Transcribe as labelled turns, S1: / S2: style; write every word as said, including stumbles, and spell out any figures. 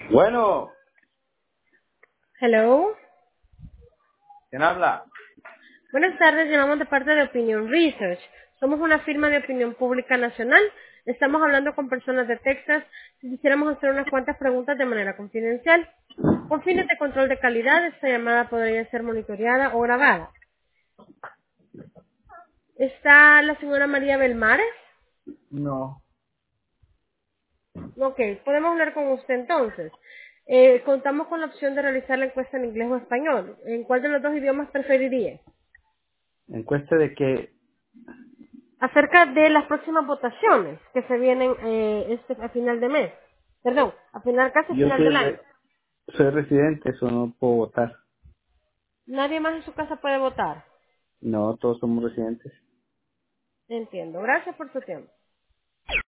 S1: Bueno,
S2: Hello.
S1: ¿quién habla?
S2: Buenas tardes, llamamos de parte de Opinion Research. Somos una firma de opinión pública nacional. Estamos hablando con personas de Texas. Si quisiéramos hacer unas cuantas preguntas de manera confidencial. Con fines de control de calidad, esta llamada podría ser monitoreada o grabada. ¿Está la señora María Belmares?
S1: No.
S2: Ok, podemos hablar con usted entonces. Eh, contamos con la opción de realizar la encuesta en inglés o español. ¿En cuál de los dos idiomas preferiría?
S1: Encuesta de que
S2: Acerca de las próximas votaciones que se vienen eh, este a final de mes. Perdón, a final casi
S1: yo
S2: final
S1: soy,
S2: del año.
S1: re- soy residente, eso no puedo votar.
S2: Nadie más en su casa puede votar.
S1: No, todos somos residentes.
S2: Entiendo. Gracias por su tiempo.